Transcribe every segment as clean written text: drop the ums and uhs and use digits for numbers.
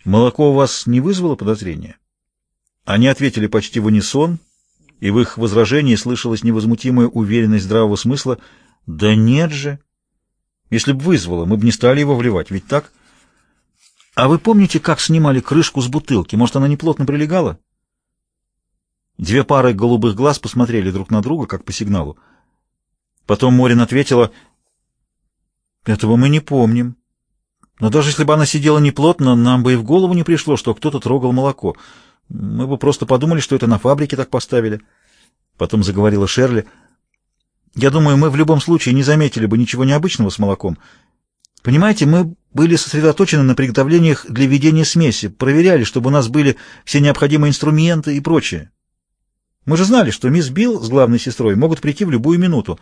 Молоко у вас не вызвало подозрения? Они ответили почти в унисон, и в их возражении слышалась невозмутимая уверенность здравого смысла. Да нет же! Если бы вызвало, мы бы не стали его вливать, ведь так? А вы помните, как снимали крышку с бутылки? Может, она неплотно прилегала? Две пары голубых глаз посмотрели друг на друга, как по сигналу. Потом Морин ответила: «Этого мы не помним. Но даже если бы она сидела неплотно, нам бы и в голову не пришло, что кто-то трогал молоко. Мы бы просто подумали, что это на фабрике так поставили». Потом заговорила Шерли: «Я думаю, мы в любом случае не заметили бы ничего необычного с молоком. Понимаете, мы были сосредоточены на приготовлениях для ведения смеси, проверяли, чтобы у нас были все необходимые инструменты и прочее. Мы же знали, что мисс Билл с главной сестрой могут прийти в любую минуту».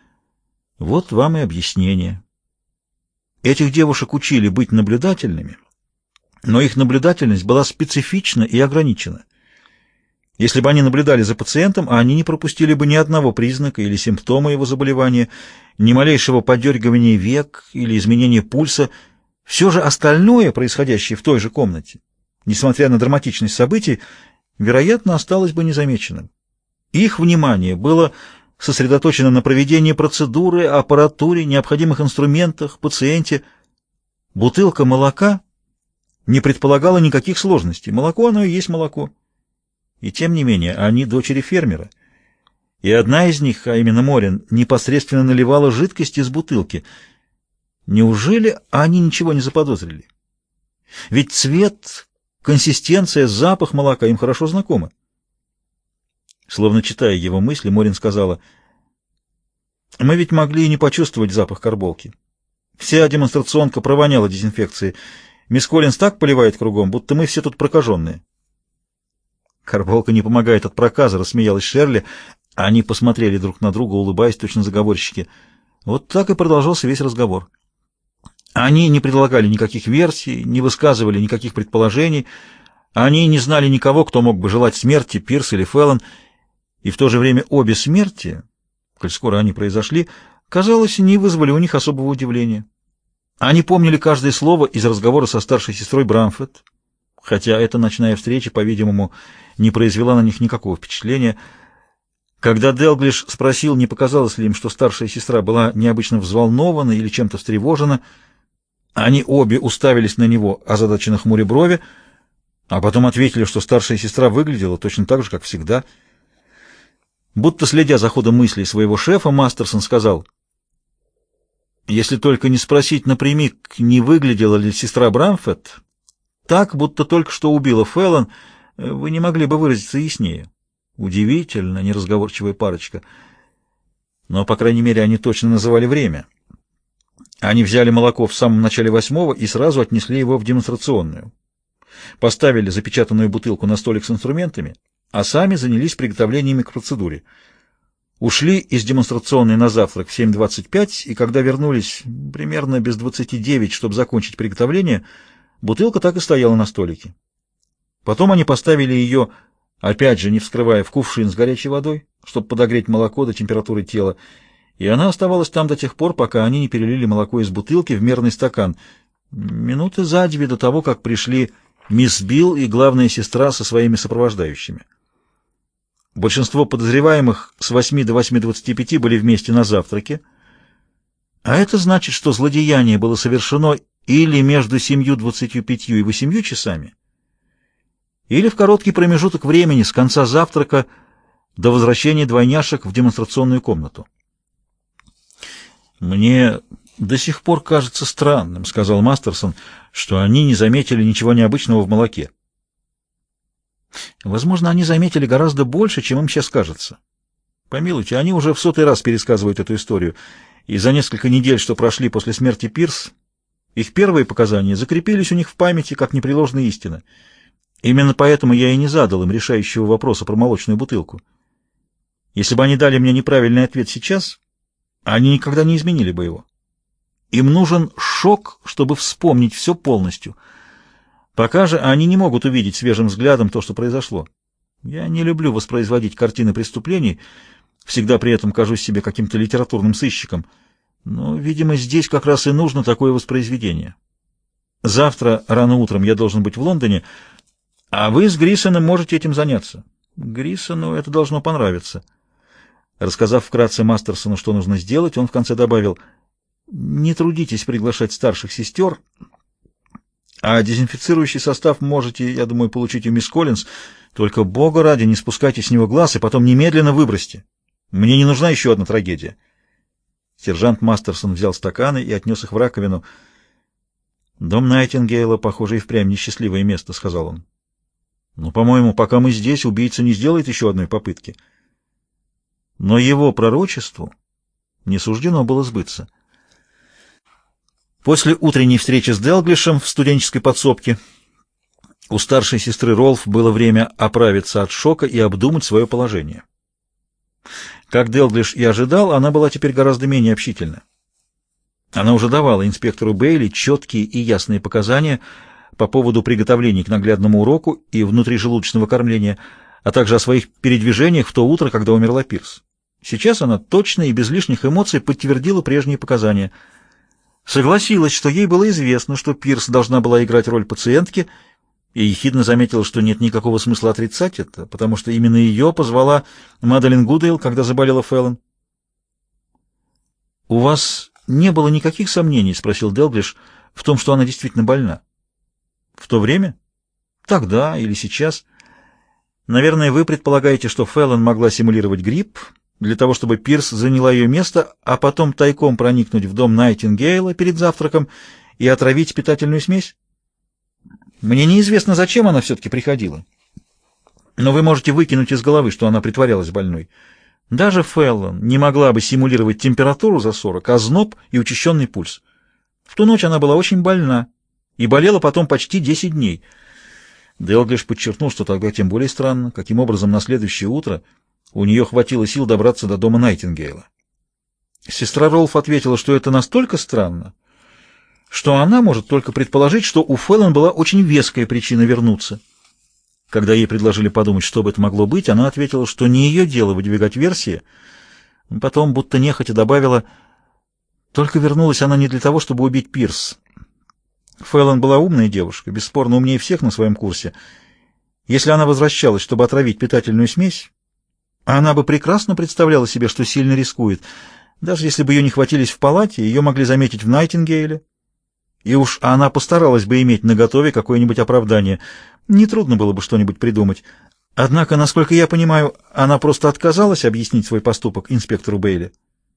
Вот вам и объяснение. Этих девушек учили быть наблюдательными, но их наблюдательность была специфична и ограничена. Если бы они наблюдали за пациентом, они не пропустили бы ни одного признака или симптома его заболевания, ни малейшего подергивания век или изменения пульса. Все же остальное, происходящее в той же комнате, несмотря на драматичность событий, вероятно, осталось бы незамеченным. Их внимание было сосредоточено на проведении процедуры, аппаратуре, необходимых инструментах, пациенте. Бутылка молока не предполагала никаких сложностей. Молоко, оно и есть молоко. И тем не менее, они дочери фермера. И одна из них, а именно Морин, непосредственно наливала жидкость из бутылки. Неужели они ничего не заподозрили? Ведь цвет, консистенция, запах молока им хорошо знакомы. Словно читая его мысли, Морин сказала: «Мы ведь могли и не почувствовать запах карболки. Вся демонстрационка провоняла дезинфекцией. Мисс Коллинс так поливает кругом, будто мы все тут прокаженные». «Карболка не помогает от проказа», — рассмеялась Шерли. Они посмотрели друг на друга, улыбаясь, точно заговорщики. Вот так и продолжался весь разговор. Они не предлагали никаких версий, не высказывали никаких предположений. Они не знали никого, кто мог бы желать смерти, Пирс или Феллон. И в то же время обе смерти, коль скоро они произошли, казалось, не вызвали у них особого удивления. Они помнили каждое слово из разговора со старшей сестрой Брамфетт, хотя эта ночная встреча, по-видимому, не произвела на них никакого впечатления. Когда Делглиш спросил, не показалось ли им, что старшая сестра была необычно взволнована или чем-то встревожена, они обе уставились на него, озадаченно хмуря брови, а потом ответили, что старшая сестра выглядела точно так же, как всегда. Будто следя за ходом мыслей своего шефа, Мастерсон сказал: «Если только не спросить напрямик, не выглядела ли сестра Брамфетт так, будто только что убила Феллон, вы не могли бы выразиться яснее». Удивительно неразговорчивая парочка. Но, по крайней мере, они точно называли время. Они взяли молоко в самом начале 8-го и сразу отнесли его в демонстрационную. Поставили запечатанную бутылку на столик с инструментами, а сами занялись приготовлениями к процедуре. Ушли из демонстрационной на завтрак в 7:25, и когда вернулись примерно без 29, чтобы закончить приготовление, бутылка так и стояла на столике. Потом они поставили ее, опять же не вскрывая, в кувшин с горячей водой, чтобы подогреть молоко до температуры тела, и она оставалась там до тех пор, пока они не перелили молоко из бутылки в мерный стакан, минуты за две до того, как пришли мисс Билл и главная сестра со своими сопровождающими. Большинство подозреваемых с 8 до 8:25 были вместе на завтраке, а это значит, что злодеяние было совершено или между 7:25 и 8 часами, или в короткий промежуток времени с конца завтрака до возвращения двойняшек в демонстрационную комнату. «Мне до сих пор кажется странным, — сказал Мастерсон, — что они не заметили ничего необычного в молоке. Возможно, они заметили гораздо больше, чем им сейчас кажется. Помилуйте, они уже в 100-й раз пересказывают эту историю, и за несколько недель, что прошли после смерти Пирс, их первые показания закрепились у них в памяти как непреложная истина. Именно поэтому я и не задал им решающего вопроса про молочную бутылку. Если бы они дали мне неправильный ответ сейчас, они никогда не изменили бы его. Им нужен шок, чтобы вспомнить все полностью. Пока же они не могут увидеть свежим взглядом то, что произошло. Я не люблю воспроизводить картины преступлений, всегда при этом кажусь себе каким-то литературным сыщиком, но, видимо, здесь как раз и нужно такое воспроизведение. Завтра рано утром я должен быть в Лондоне, а вы с Грисоном можете этим заняться. Грисону это должно понравиться». Рассказав вкратце Мастерсону, что нужно сделать, он в конце добавил: «Не трудитесь приглашать старших сестер, а дезинфицирующий состав можете, я думаю, получить у мисс Коллинз. Только, бога ради, не спускайте с него глаз и потом немедленно выбросьте. Мне не нужна еще одна трагедия». Сержант Мастерсон взял стаканы и отнес их в раковину. «Дом Найтингейла, похоже, и впрямь несчастливое место», — сказал он. «Но, по-моему, пока мы здесь, убийца не сделает еще одной попытки». Но его пророчеству не суждено было сбыться. После утренней встречи с Делглишем в студенческой подсобке у старшей сестры Ролф было время оправиться от шока и обдумать свое положение. Как Делглиш и ожидал, она была теперь гораздо менее общительна. Она уже давала инспектору Бейли четкие и ясные показания по поводу приготовлений к наглядному уроку и внутрижелудочного кормления, а также о своих передвижениях в то утро, когда умерла Пирс. Сейчас она точно и без лишних эмоций подтвердила прежние показания. Согласилась, что ей было известно, что Пирс должна была играть роль пациентки, и ехидно заметила, что нет никакого смысла отрицать это, потому что именно ее позвала Маделин Гудейл, когда заболела Феллон. «У вас не было никаких сомнений, — спросил Делглиш, — в том, что она действительно больна? В то время? Тогда или сейчас? Наверное, вы предполагаете, что Феллон могла симулировать грипп для того, чтобы Пирс заняла ее место, а потом тайком проникнуть в дом Найтингейла перед завтраком и отравить питательную смесь? Мне неизвестно, зачем она все-таки приходила. Но вы можете выкинуть из головы, что она притворялась больной. Даже Феллон не могла бы симулировать температуру за 40, озноб и учащенный пульс. В ту ночь она была очень больна и болела потом почти 10 дней. Делглиш подчеркнул, что тогда тем более странно, каким образом на следующее утро у нее хватило сил добраться до дома Найтингейла. Сестра Ролф ответила, что это настолько странно, что она может только предположить, что у Феллон была очень веская причина вернуться. Когда ей предложили подумать, что бы это могло быть, она ответила, что не ее дело выдвигать версии. Потом, будто нехотя, добавила: только вернулась она не для того, чтобы убить Пирс. Феллон была умная девушка, бесспорно умнее всех на своем курсе. Если она возвращалась, чтобы отравить питательную смесь, она бы прекрасно представляла себе, что сильно рискует. Даже если бы ее не хватились в палате, ее могли заметить в Найтингейле. И уж она постаралась бы иметь наготове какое-нибудь оправдание. Нетрудно было бы что-нибудь придумать. Однако, насколько я понимаю, она просто отказалась объяснить свой поступок инспектору Бейли.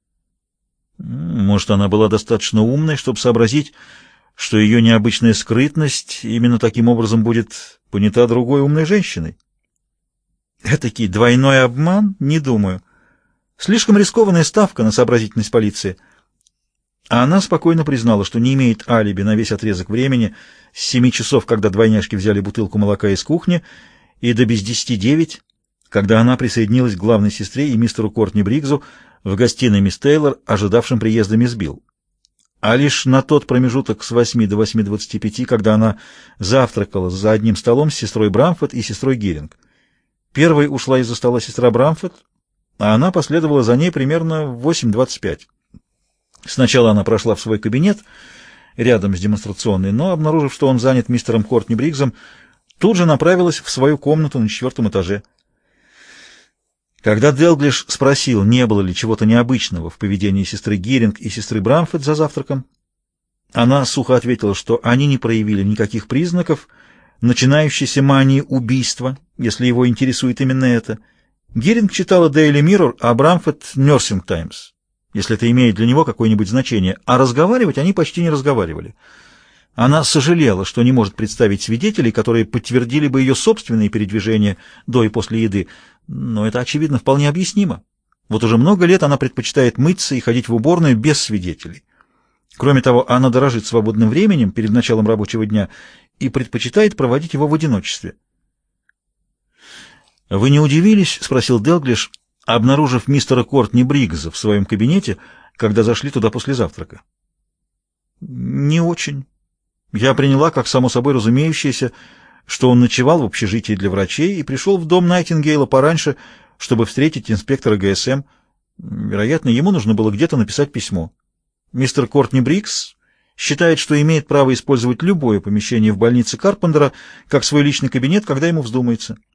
Может, она была достаточно умной, чтобы сообразить, что ее необычная скрытность именно таким образом будет понята другой умной женщиной. Этакий двойной обман? Не думаю. Слишком рискованная ставка на сообразительность полиции. А она спокойно признала, что не имеет алиби на весь отрезок времени с 7 часов, когда двойняшки взяли бутылку молока из кухни, и до без 10:09, когда она присоединилась к главной сестре и мистеру Кортни Бригзу в гостиной мисс Тейлор, ожидавшим приезда мисс Билл. А лишь на тот промежуток с 8 до 8:25, когда она завтракала за одним столом с сестрой Брамфорд и сестрой Гиринг. Первой ушла из-за стола сестра Брамфорд, а она последовала за ней примерно в 8:25. Сначала она прошла в свой кабинет рядом с демонстрационной, но, обнаружив, что он занят мистером Кортни Бригзом, тут же направилась в свою комнату на 4-м этаже. Когда Делглиш спросил, не было ли чего-то необычного в поведении сестры Гиринг и сестры Брамфорд за завтраком, она сухо ответила, что они не проявили никаких признаков начинающейся мании убийства, если его интересует именно это. Гиринг читала Daily Mirror, а Брамфорд — Nursing Times, если это имеет для него какое-нибудь значение, а разговаривать они почти не разговаривали. Она сожалела, что не может представить свидетелей, которые подтвердили бы ее собственные передвижения до и после еды, но это, очевидно, вполне объяснимо. Вот уже много лет она предпочитает мыться и ходить в уборную без свидетелей. Кроме того, она дорожит свободным временем перед началом рабочего дня и предпочитает проводить его в одиночестве. «Вы не удивились?» — спросил Делглиш, обнаружив мистера Кортни Бригза в своем кабинете, когда зашли туда после завтрака. «Не очень. Я приняла, как само собой разумеющееся, что он ночевал в общежитии для врачей и пришел в дом Найтингейла пораньше, чтобы встретить инспектора ГСМ. Вероятно, ему нужно было где-то написать письмо. Мистер Кортни Бригз считает, что имеет право использовать любое помещение в больнице Карпентера как свой личный кабинет, когда ему вздумается.